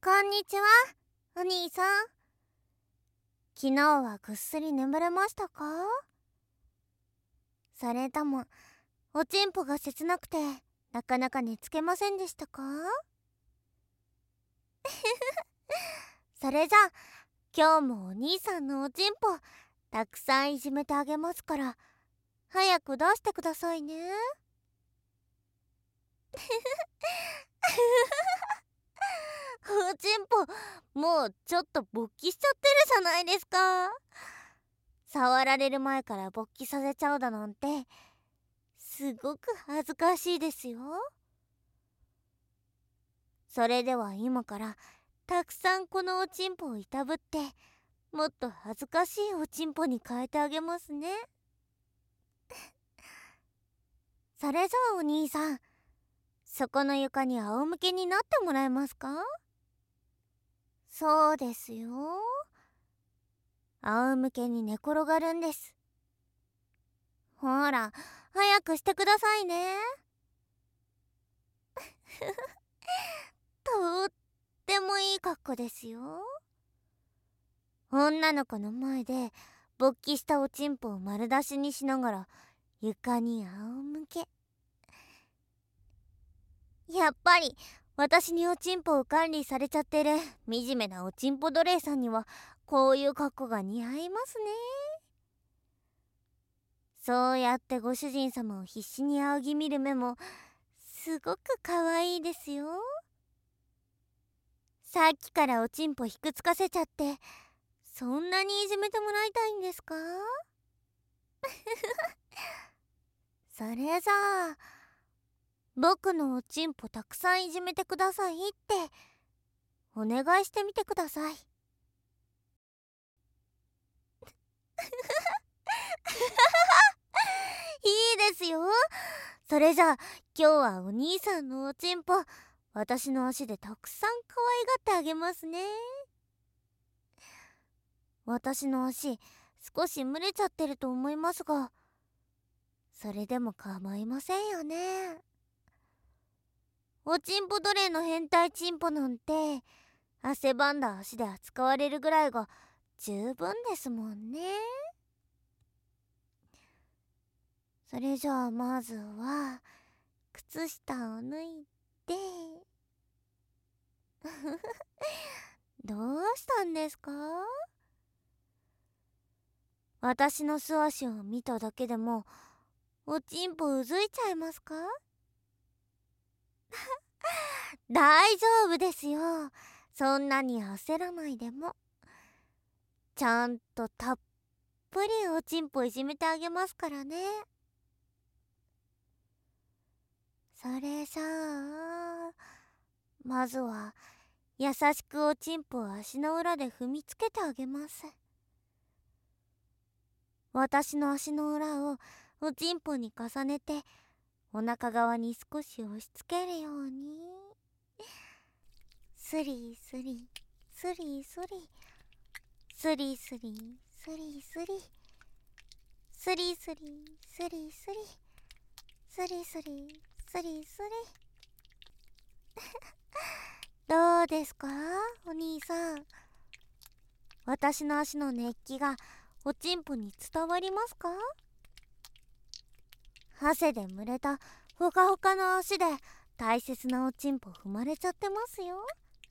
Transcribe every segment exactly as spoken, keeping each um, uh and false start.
こんにちは、お兄さん。昨日はぐっすり眠れましたか？それとも、おちんぽが切なくて、なかなか寝つけませんでしたか？それじゃあ、今日もお兄さんのおちんぽ、たくさんいじめてあげますから、早く出してくださいね。おちんぽ、もうちょっと勃起しちゃってるじゃないですか。触られる前から勃起させちゃうだなんて、すごく恥ずかしいですよ。それでは今からたくさんこのおちんぽをいたぶって、もっと恥ずかしいおちんぽに変えてあげますね。それじゃあお兄さん、そこの床に仰向けになってもらえますか？そうですよ。仰向けに寝転がるんです。ほら、早くしてくださいね。とってもいい格好ですよ。女の子の前で勃起したおちんぽを丸出しにしながら床に仰向け。やっぱり私におちんぽを管理されちゃってる惨めなおちんぽ奴隷さんにはこういう格好が似合いますね。そうやってご主人様を必死に仰ぎ見る目もすごく可愛いですよ。さっきからおちんぽひくつかせちゃって、そんなにいじめてもらいたいんですか？それじゃあ、僕のおちんぽたくさんいじめてくださいってお願いしてみてください。いいですよ。それじゃあ今日はお兄さんのおちんぽ、私の足でたくさん可愛がってあげますね。私の足少し蒸れちゃってると思いますが、それでも構いませんよね。おちんぽ奴隷の変態チンポなんて汗ばんだ足で扱われるぐらいが十分ですもんね。それじゃあまずは靴下を脱いでどうしたんですか？私の素足を見ただけでもおちんぽうずいちゃいますか？大丈夫ですよ。そんなに焦らないでも、ちゃんとたっぷりおちんぽいじめてあげますからね。それじゃあまずは優しくおちんぽを足の裏で踏みつけてあげます。私の足の裏をおちんぽに重ねてお腹側に少し押し付けるように、スリスリスリスリスリスリスリスリスリスリスリスリスリスリスリスリスリ。どうですかお兄さん、私の足の熱気がおちんぽに伝わりますか？汗で蒸れたほかほかの足で大切なおちんぽ踏まれちゃってますよ。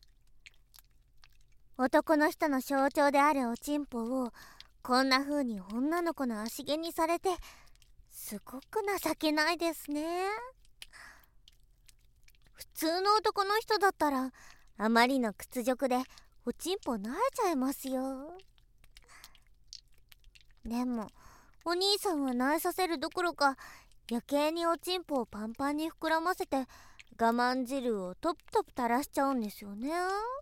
男の人の象徴であるおちんぽをこんな風に女の子の足毛にされて、すごく情けないですね。普通の男の人だったらあまりの屈辱でおちんぽ萎えちゃいますよ。でもお兄さんは萎えさせるどころか余計におちんぽをパンパンに膨らませて我慢汁をトプトプ垂らしちゃうんですよね。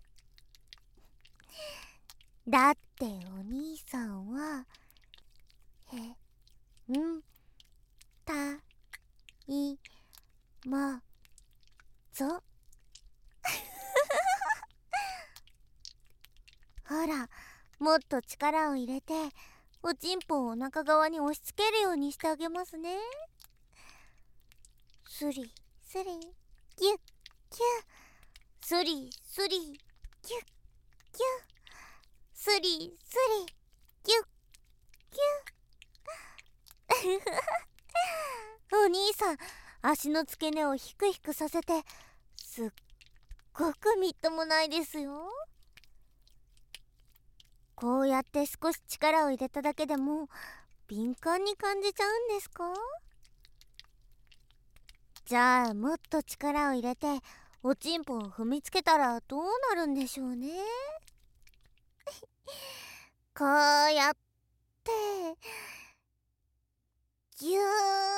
だってお兄さんはへんたいまぞ。ほら、もっと力を入れておちんぽをお腹側に押し付けるようにしてあげますね。スリスリギュッギュッ、スリスリギキュッキュスリスリキュッキュお兄さん、足の付け根をヒクヒクさせてすっごくみっともないですよ。こうやって少し力を入れただけでも敏感に感じちゃうんですか？じゃあもっと力を入れておちんぽを踏みつけたらどうなるんでしょうね。こうやってぎゅー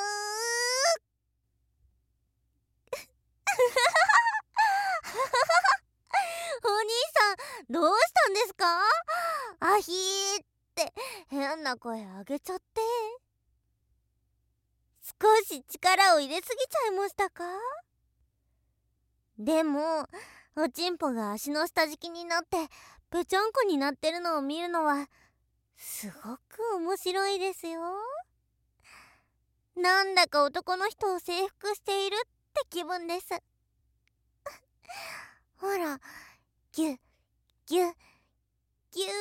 お兄さん、どうしたんですか？アヒーって変な声あげちゃって。少し力を入れすぎちゃいましたか？でもおちんぽが足の下敷きになってぺちゃんこになってるのを見るのはすごく面白いですよ。なんだか男の人を征服しているって気分です。ほら、ギュッギュッギュー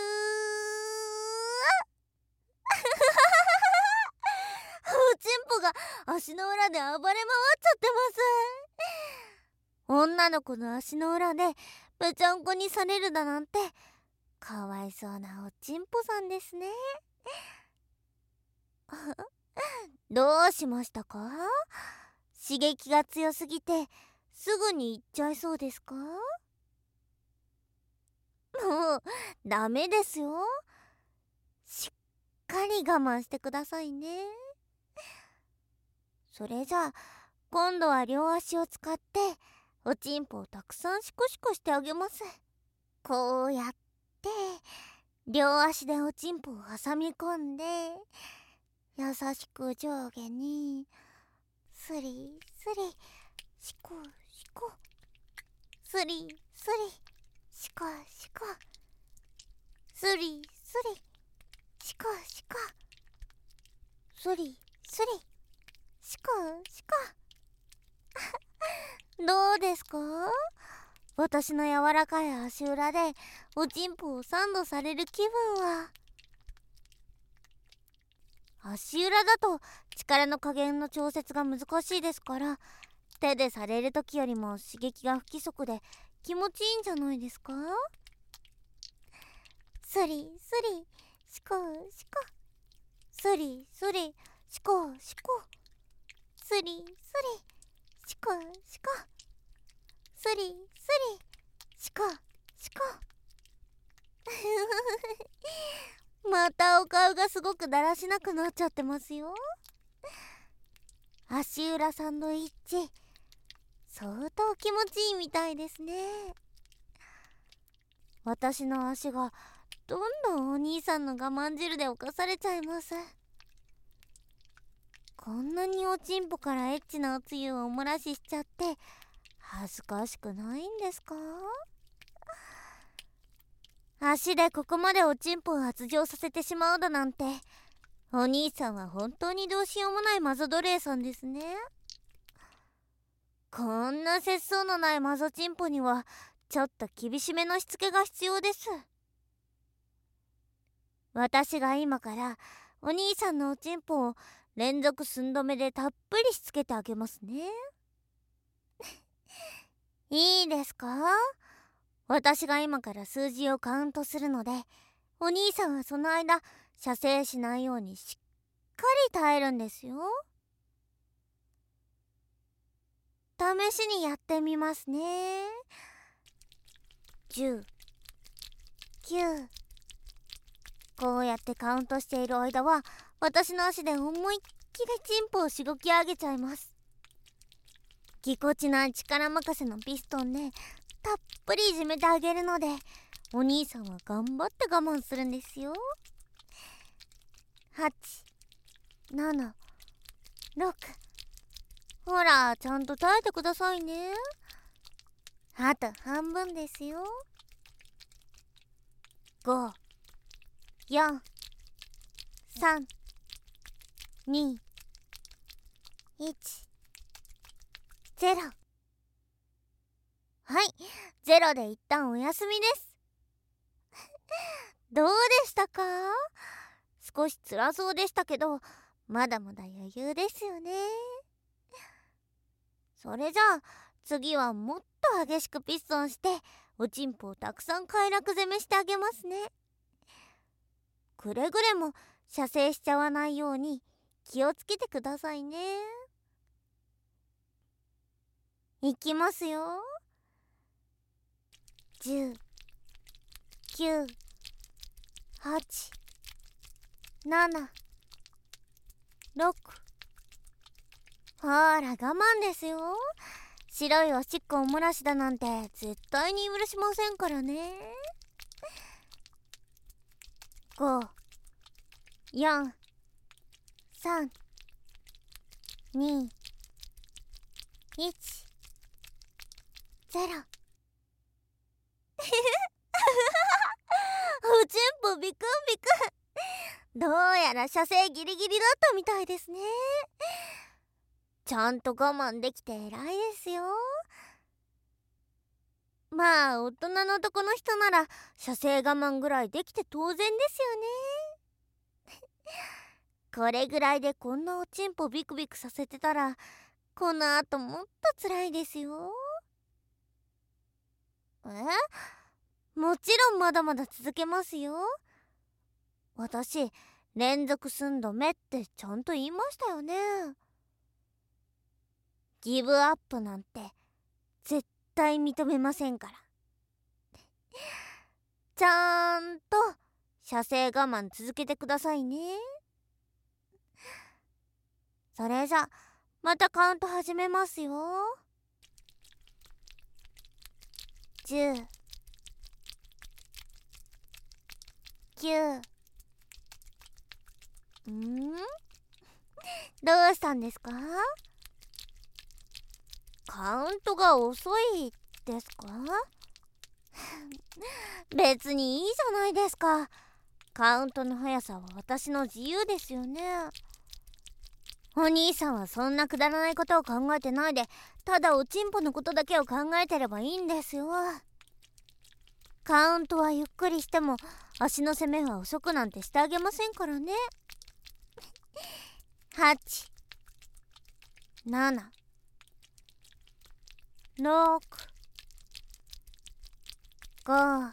おちんぽが足の裏で暴れ回っちゃってます。女の子の足の裏でぺちゃんこにされるだなんてかわいそうなおちんぽさんですね。どうしましたか？刺激が強すぎてすぐに行っちゃいそうですか？もうダメですよ。しっかり我慢してくださいね。それじゃあ今度は両足を使っておちんぽをたくさんシコシコしてあげます。こうやって両足でおちんぽを挟み込んで優しく上下にスリスリシコシコスリスリシコシコスリスリシコシコスリスリシコシコどうですか？私の柔らかい足裏でおちんぽをサンドされる気分は。足裏だと力の加減の調節が難しいですから、手でされる時よりも刺激が不規則で気持ちいいんじゃないですか？スリスリシコシコスリスリシコシコスリスリシコシコスリスリシコシコまたお顔がすごくだらしなくなっちゃってますよ。足裏サンドイッチ相当気持ちいいみたいですね。私の足がどんどんお兄さんの我慢汁で侵されちゃいます。こんなにおちんぽからエッチなおつゆをお漏らししちゃって恥ずかしくないんですか？足でここまでおちんぽを発情させてしまうだなんて、お兄さんは本当にどうしようもないマゾ奴隷さんですね。こんな節操のないマゾチンポにはちょっと厳しめのしつけが必要です。私が今からお兄さんのおちんぽを連続寸止めでたっぷりしつけてあげますね。いいですか？私が今から数字をカウントするので、お兄さんはその間射精しないようにしっかり耐えるんですよ。試しにやってみますね。じゅう、きゅう。こうやってカウントしている間は私の足で思いっきりチンポをしごき上げちゃいます。ぎこちない力任せのピストンでたっぷりいじめてあげるので、お兄さんは頑張って我慢するんですよ。はち、なな、ろく。ほらちゃんと耐えてくださいね。あと半分ですよ。ご、よん、さん、に、いち、ゼロ。 はい、ゼロで一旦お休みです。どうでしたか？少し辛そうでしたけど、まだまだ余裕ですよね。それじゃあ次はもっと激しくピストンしておちんぽをたくさん快楽攻めしてあげますね。くれぐれも射精しちゃわないように気をつけてくださいね。いきますよ。じゅう、きゅう、はち、なな、ろく。ほら我慢ですよ。白いおしっこお漏らしだなんて絶対に許しませんからね。ご、よん、さん、に、いち、ゼロ。おちんぽビクンビクン。どうやら射精ギリギリだったみたいですね。ちゃんと我慢できて偉いですよ。まあ大人の男の人なら射精我慢ぐらいできて当然ですよね。これぐらいでこんなおちんぽビクビクさせてたらこのあともっと辛いですよ。え？もちろんまだまだ続けますよ。私連続寸止めってちゃんと言いましたよね。ギブアップなんて絶対認めませんから。ちゃんと射精我慢続けてくださいね。それじゃまたカウント始めますよ。じゅう、きゅう。ん？どうしたんですか？カウントが遅いですか？別にいいじゃないですか。カウントの速さは私の自由ですよね。お兄さんはそんなくだらないことを考えてないで、ただおちんぽのことだけを考えてればいいんですよ。カウントはゆっくりしても足の攻めは遅くなんてしてあげませんからね。はち、なな、ろく、ご。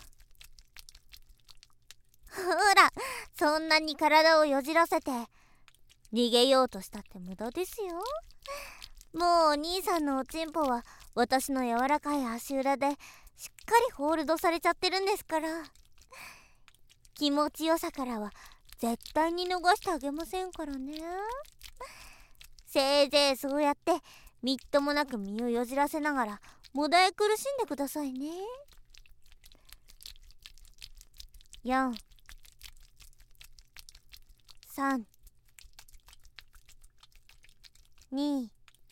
ほら、そんなに体をよじらせて逃げようとしたって無駄ですよ。もうお兄さんのおちんぽは私の柔らかい足裏でしっかりホールドされちゃってるんですから。気持ちよさからは絶対に逃してあげませんからね。せいぜいそうやってみっともなく身をよじらせながらもだえ苦しんでくださいね。よん、さん、に、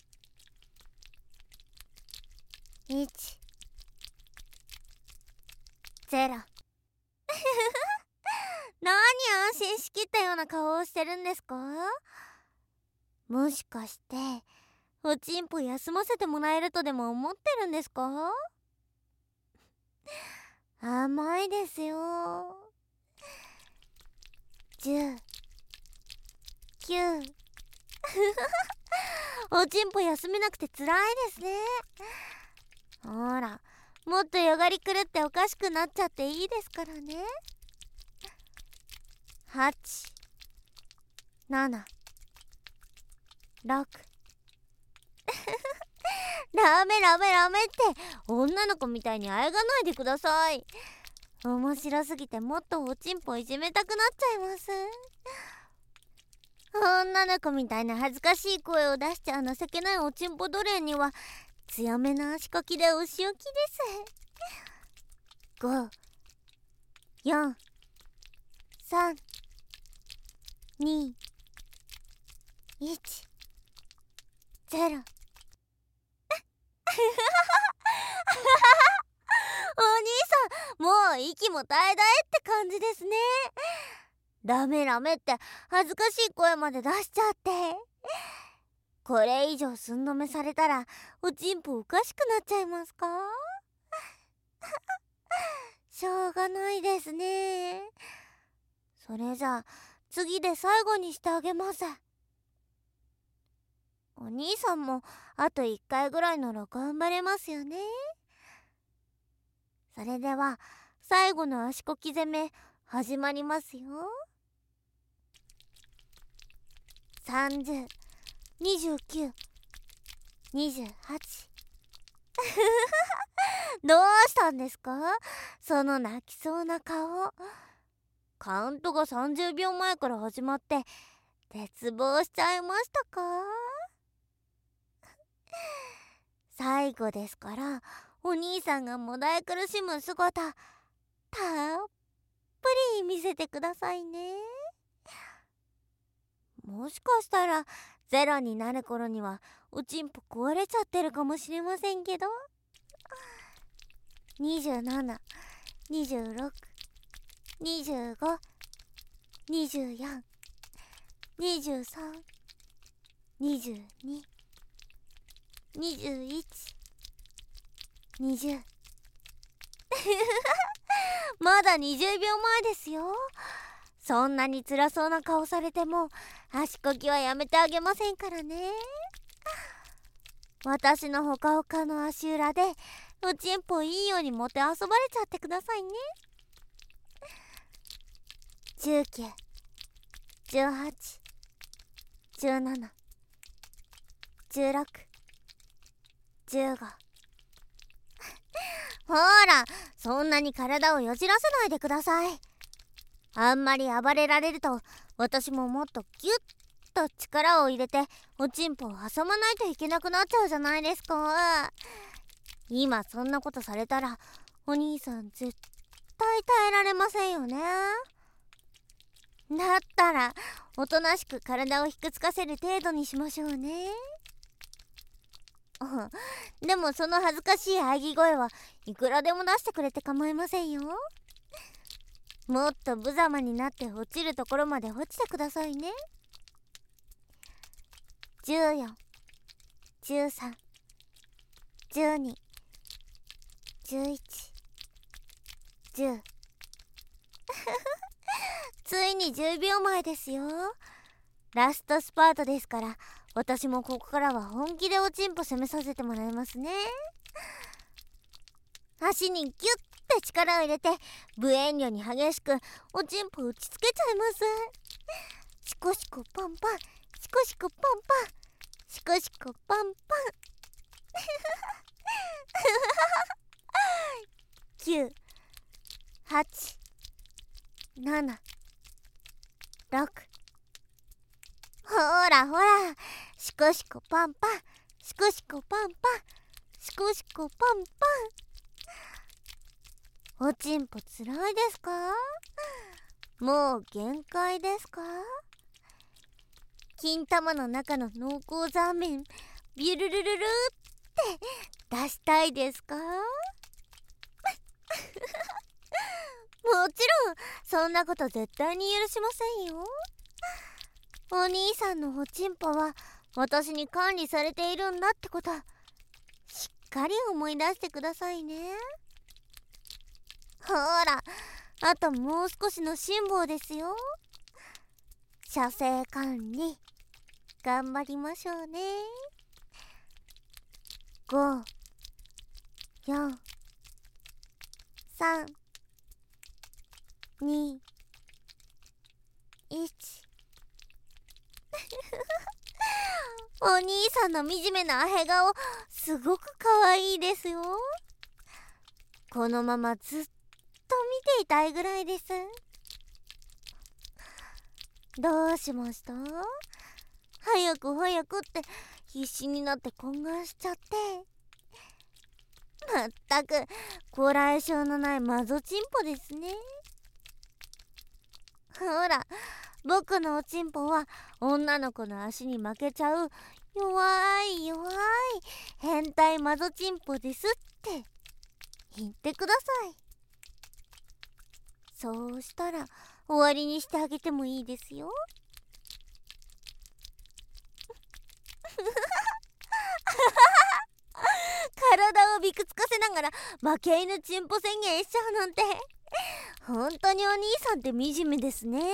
いち、ゼロ。何安心しきったような顔をしてるんですか？もしかしておちんぽ休ませてもらえるとでも思ってるんですか？甘いですよ。じゅう、きゅう。おちんぽ休めなくて辛いですね。ほら、もっとよがり狂っておかしくなっちゃっていいですからね。はち、なな、ろく。ラメラメラメって女の子みたいにあやがないでください。面白すぎてもっとおちんぽいじめたくなっちゃいます。女の子みたいな恥ずかしい声を出しちゃう情けないおちんぽ奴隷には強めな足こきでお仕置きです。ご、よん、さん、に、いち、ゼロ。お兄さん、もう息も絶え絶えって感じですね。ダメラメって恥ずかしい声まで出しちゃって。これ以上寸止めされたらおちんぽおかしくなっちゃいますか？ しょうがないですね。それじゃあ次で最後にしてあげます。お兄さんもあといっかいぐらいなら頑張れますよね。それでは最後の足こき攻め始まりますよ。さんじゅう、にじゅうきゅう、にじゅうはちどうしたんですか、その泣きそうな顔。カウントがさんじゅうびょうまえから始まって絶望しちゃいましたか？最後ですからお兄さんがもだえ苦しむ姿たっぷり見せてくださいね。もしかしたらゼロになる頃にはおちんぽ壊れちゃってるかもしれませんけど。にじゅうなな、にじゅうろく、にじゅうご、にじゅうよん、にじゅうさん、にじゅうに、にじゅういち、にじゅうまだにじゅうびょうまえですよ。そんなに辛そうな顔されても足こきはやめてあげませんからね。私のほかほかの足裏でおちんぽいいようにもてあそばれちゃってくださいね。じゅうきゅう、じゅうはち、じゅうなな、じゅうろく、じゅうごほら、そんなに体をよじらせないでください。あんまり暴れられると私ももっとギュッと力を入れておちんぽを挟まないといけなくなっちゃうじゃないですか。今そんなことされたらお兄さん絶対耐えられませんよね。だったらおとなしく体をひくつかせる程度にしましょうね。でもその恥ずかしい喘ぎ声はいくらでも出してくれて構いませんよ。もっと無様になって落ちるところまで落ちてくださいね。じゅうよん、じゅうさん、じゅうに、じゅういち、じゅうついにじゅうびょうまえですよ。ラストスパートですから私もここからは本気でおちんぽ攻めさせてもらいますね。足にギュッて力を入れて無遠慮に激しくおちんぽ打ちつけちゃいます。シコシコパンパン、シコシコパンパン、シコシコパンパンきゅう、はち、なな、ろくほらほら、シコシコパンパン、シコシコパンパン、シコシコパンパン。おちんぽつらいですか？もう限界ですか？金玉の中の濃厚ザーメンビュルルルルって出したいですか？もちろんそんなこと絶対に許しませんよ。お兄さんのおちんぽは私に管理されているんだってことしっかり思い出してくださいね。ほら、あともう少しの辛抱ですよ。射精管理頑張りましょうね。ご、よん、さん、に、いちお兄さんの惨めなアヘ顔すごくかわいいですよ。このままずっと見ていたいぐらいです。どうしました？早く早くって必死になって懇願しちゃってまったくこらえ性のないマゾチンポですね。ほら、僕のおちんぽは女の子の足に負けちゃう弱い弱い変態マゾチンポですって言ってください。そうしたら終わりにしてあげてもいいですよ。体をびくつかせながら負け犬チンポ宣言しちゃうなんて本当にお兄さんって惨めですね。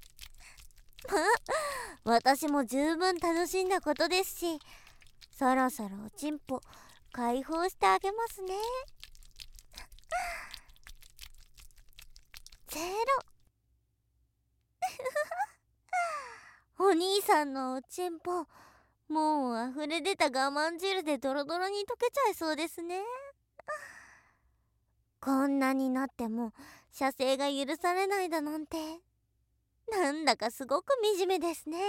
ま私も十分楽しんだことですし、そろそろおちんぽ解放してあげますね。ゼロお兄さんのおちんぽ、もう溢れ出た我慢汁でドロドロに溶けちゃいそうですね。こんなになっても射精が許されないだなんて、なんだかすごく惨めですね。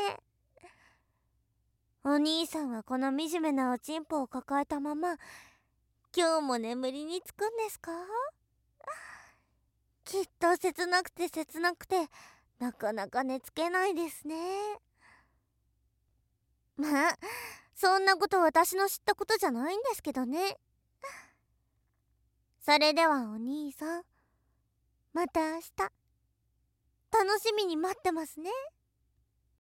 お兄さんはこの惨めなおちんぽを抱えたまま今日も眠りにつくんですか？きっと切なくて切なくてなかなか寝つけないですね。まあそんなこと私の知ったことじゃないんですけどね。それではお兄さん、また明日楽しみに待ってますね。